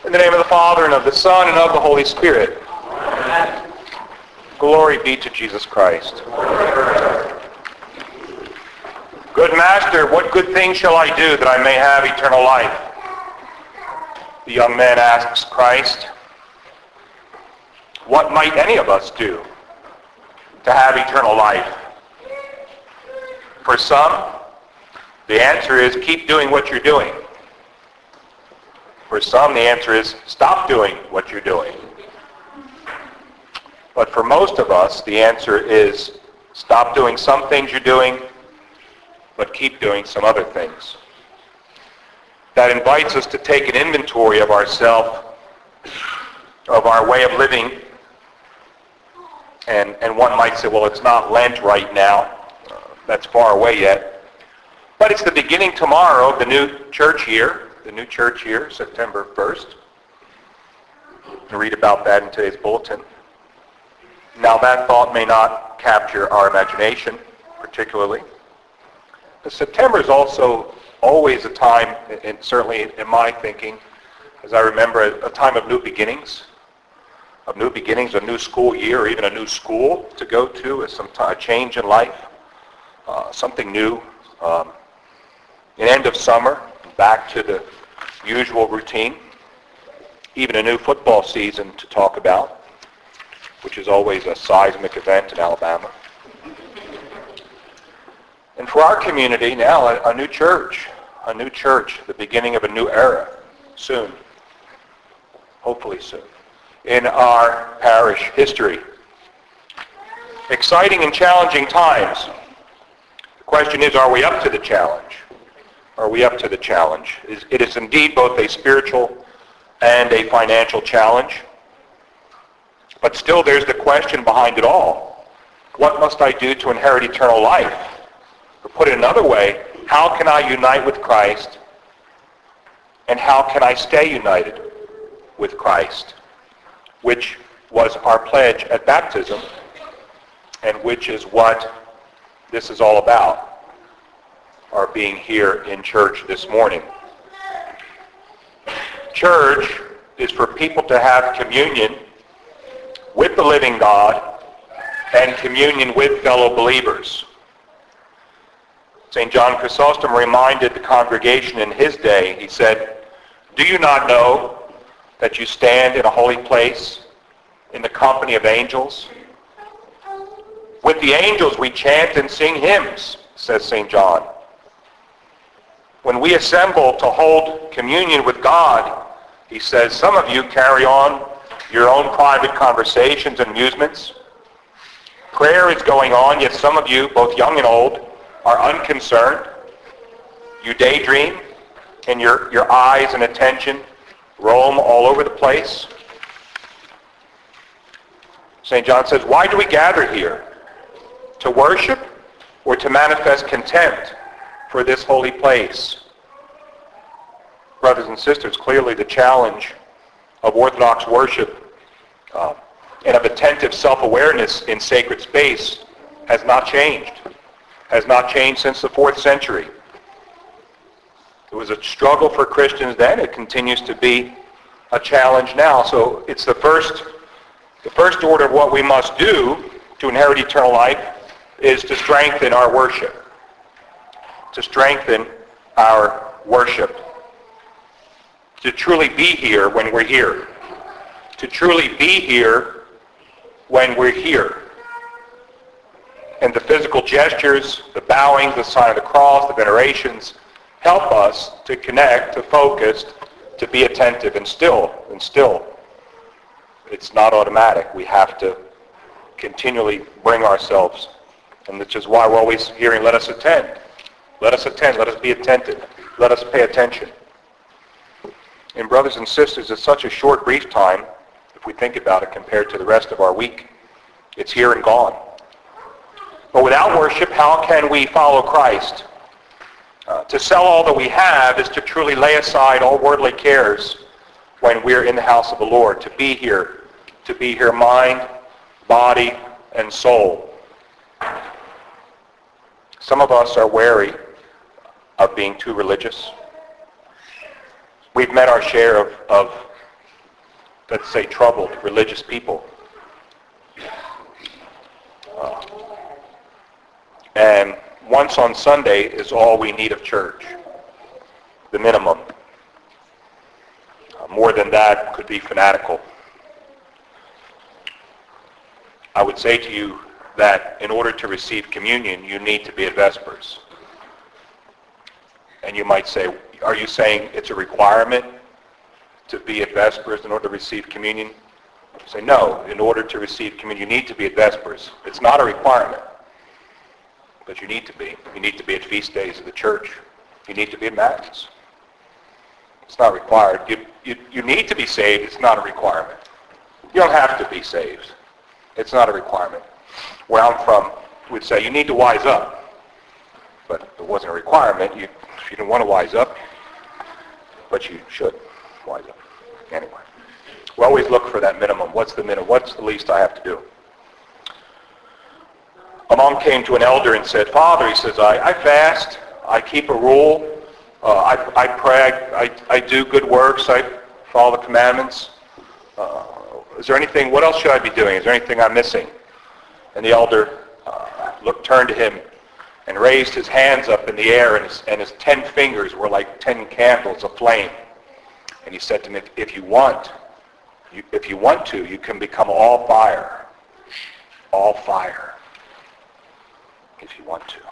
In the name of the Father, and of the Son, and of the Holy Spirit. Amen. Glory be to Jesus Christ. Good Master, what good thing shall I do that I may have eternal life? The young man asks Christ, what might any of us do to have eternal life? For some, the answer is keep doing what you're doing. For some, the answer is stop doing what you're doing. But for most of us, the answer is stop doing some things you're doing, but keep doing some other things. That invites us to take an inventory of ourselves, of our way of living. And one might say, well, it's not Lent right now. That's far away yet. But it's the beginning tomorrow of the new church year. The new church year, September 1st. You can read about that in today's bulletin. Now that thought may not capture our imagination particularly. But September is also always a time, and certainly in my thinking, as I remember, a time of new beginnings. Of new beginnings, a new school year, or even a new school to go to, is a change in life, something new. An end of summer, back to the usual routine. Even a new football season to talk about, which is always a seismic event in Alabama. And for our community now, a new church, the beginning of a new era, soon, hopefully soon, in our parish history. Exciting and challenging times. The question is, are we up to the challenge? Are we up to the challenge? It is indeed both a spiritual and a financial challenge. But still there's the question behind it all. What must I do to inherit eternal life? Or put it another way, how can I unite with Christ? And how can I stay united with Christ? Which was our pledge at baptism, and which is what this is all about. Our being here in church this morning. Church is for people to have communion with the living God and communion with fellow believers. St. John Chrysostom reminded the congregation in his day, he said, do you not know that you stand in a holy place in the company of angels? With the angels we chant and sing hymns, says St. John. When we assemble to hold communion with God, he says, some of you carry on your own private conversations and amusements. Prayer is going on, yet some of you, both young and old, are unconcerned. You daydream, and your eyes and attention roam all over the place. St. John says, why do we gather here? To worship or to manifest contempt for this holy place? Brothers and sisters, clearly the challenge of Orthodox worship and of attentive self-awareness in sacred space has not changed. Has not changed since the 4th century. It was a struggle for Christians then. It continues to be a challenge now. So it's the first order of what we must do to inherit eternal life is to strengthen our worship. To strengthen our worship. To truly be here when we're here. To truly be here when we're here. And the physical gestures, the bowing, the sign of the cross, the venerations, help us to connect, to focus, to be attentive. And still, it's not automatic. We have to continually bring ourselves. And which is why we're always hearing, let us attend. Let us attend. Let us be attentive. Let us pay attention. And brothers and sisters, it's such a short, brief time, if we think about it, compared to the rest of our week. It's here and gone. But without worship, how can we follow Christ? To sell all that we have is to truly lay aside all worldly cares when we're in the house of the Lord. To be here mind, body, and soul. Some of us are wary of being too religious. We've met our share of let's say, troubled religious people. And once on Sunday is all we need of church, the minimum. More than that could be fanatical. I would say to you that in order to receive communion, you need to be at Vespers. And you might say, are you saying it's a requirement to be at Vespers in order to receive communion? I say, no, in order to receive communion, you need to be at Vespers. It's not a requirement, but you need to be. You need to be at feast days of the church. You need to be at Mass. It's not required. You need to be saved. It's not a requirement. You don't have to be saved. It's not a requirement. Where I'm from, we'd say you need to wise up. But it wasn't a requirement. If you didn't want to wise up, but you should wise up. Anyway, we always look for that minimum. What's the minimum? What's the least I have to do? A monk came to an elder and said, Father, he says, I fast. I keep a rule. I pray. I do good works. I follow the commandments. Is there anything, what else should I be doing? Is there anything I'm missing? And the elder turned to him and raised his hands up in the air, and his 10 fingers were like 10 candles aflame. And he said to me, if you want to, you can become all fire. All fire. If you want to.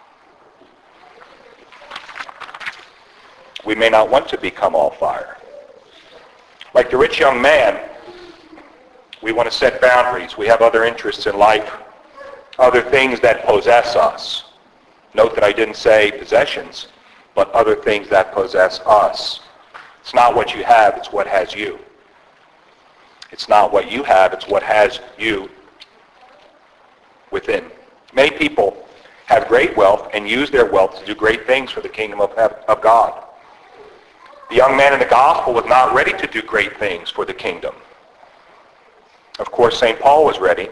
We may not want to become all fire. Like the rich young man, we want to set boundaries. We have other interests in life, other things that possess us. Note that I didn't say possessions, but other things that possess us. It's not what you have, it's what has you. It's not what you have, it's what has you within. Many people have great wealth and use their wealth to do great things for the kingdom of God. The young man in the gospel was not ready to do great things for the kingdom. Of course, St. Paul was ready.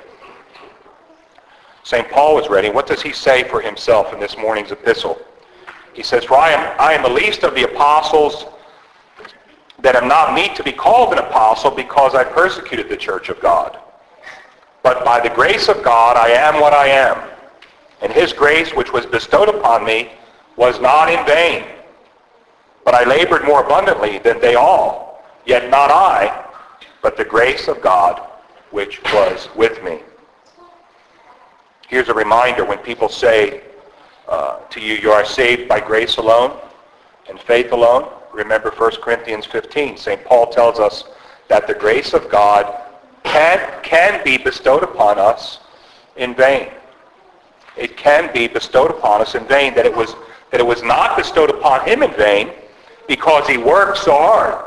St. Paul was ready. What does he say for himself in this morning's epistle? He says, for I am the least of the apostles, that am not meet to be called an apostle, because I persecuted the church of God. But by the grace of God I am what I am. And his grace which was bestowed upon me was not in vain. But I labored more abundantly than they all. Yet not I, but the grace of God which was with me. Here's a reminder when people say to you, you are saved by grace alone and faith alone. Remember 1 Corinthians 15. St. Paul tells us that the grace of God can be bestowed upon us in vain. It can be bestowed upon us in vain. That it was not bestowed upon him in vain because he worked so hard.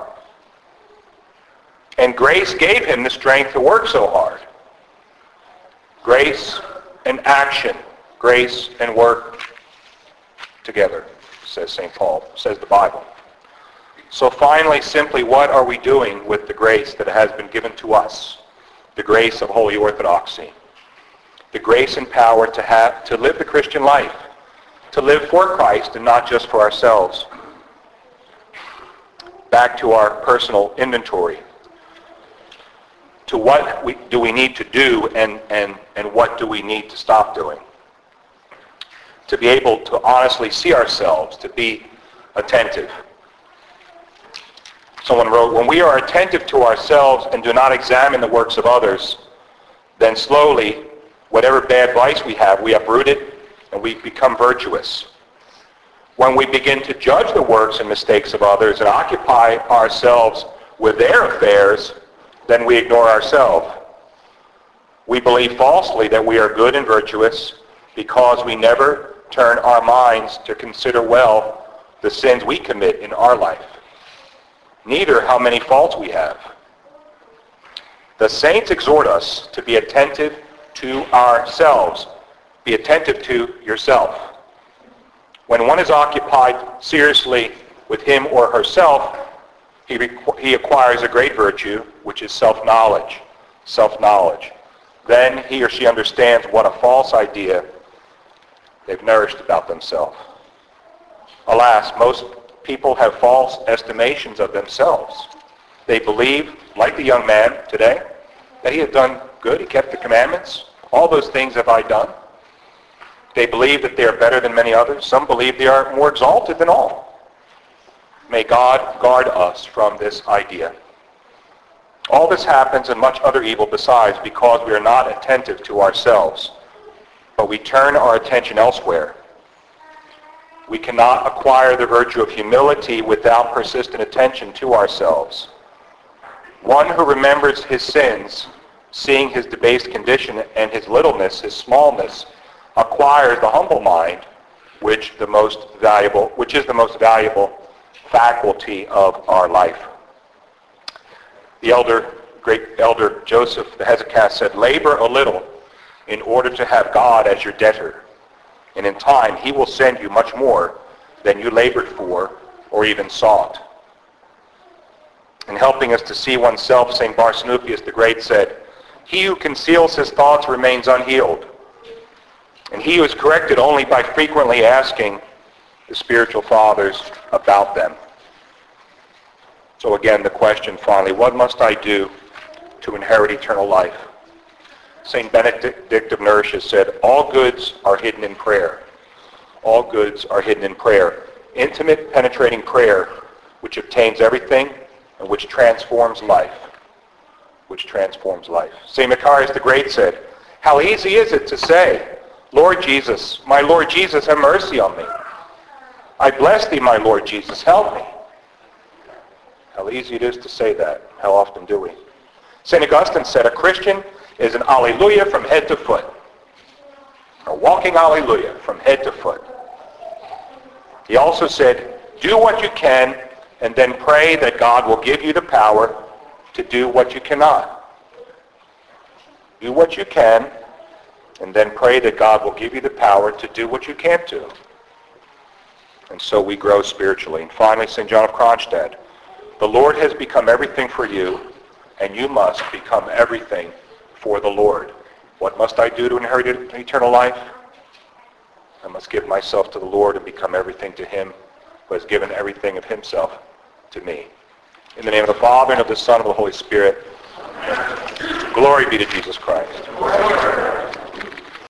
And grace gave him the strength to work so hard. Grace and action, grace and work together, says St. Paul, says the Bible. So finally, simply, what are we doing with the grace that has been given to us? The grace of Holy Orthodoxy. The grace and power to live the Christian life. To live for Christ and not just for ourselves. Back to our personal inventory. To what do we need to do and what do we need to stop doing? To be able to honestly see ourselves, to be attentive. Someone wrote, when we are attentive to ourselves and do not examine the works of others, then slowly, whatever bad vice we have, we uproot it and we become virtuous. When we begin to judge the works and mistakes of others and occupy ourselves with their affairs, then we ignore ourselves. We believe falsely that we are good and virtuous because we never turn our minds to consider well the sins we commit in our life. Neither how many faults we have. The saints exhort us to be attentive to ourselves. Be attentive to yourself. When one is occupied seriously with him or herself, he acquires a great virtue, which is self-knowledge. Self-knowledge. Then he or she understands what a false idea they've nourished about themselves. Alas, most people have false estimations of themselves. They believe, like the young man today, that he had done good. He kept the commandments. All those things have I done. They believe that they are better than many others. Some believe they are more exalted than all. May God guard us from this idea. All this happens and much other evil besides because we are not attentive to ourselves, but we turn our attention elsewhere. We cannot acquire the virtue of humility without persistent attention to ourselves. One who remembers his sins, seeing his debased condition and his littleness, his smallness, acquires the humble mind, which is the most valuable faculty of our life. The great elder Joseph the Hezekiah said, "Labor a little in order to have God as your debtor, and in time he will send you much more than you labored for or even sought." In helping us to see oneself, St. Barsanupius the Great said, "He who conceals his thoughts remains unhealed, and he who is corrected only by frequently asking the spiritual fathers about them." So again, the question finally, what must I do to inherit eternal life? St. Benedict of Nursia said, "All goods are hidden in prayer. All goods are hidden in prayer. Intimate, penetrating prayer, which obtains everything and which transforms life." Which transforms life. St. Macarius the Great said, "How easy is it to say, 'Lord Jesus, my Lord Jesus, have mercy on me. I bless thee, my Lord Jesus, help me.'" How easy it is to say that. How often do we? St. Augustine said, "A Christian is an alleluia from head to foot." A walking alleluia from head to foot. He also said, "Do what you can and then pray that God will give you the power to do what you cannot." Do what you can and then pray that God will give you the power to do what you can't do. And so we grow spiritually. And finally, St. John of Kronstadt, "The Lord has become everything for you, and you must become everything for the Lord." What must I do to inherit eternal life? I must give myself to the Lord and become everything to him who has given everything of himself to me. In the name of the Father, and of the Son, and of the Holy Spirit. Glory be to Jesus Christ.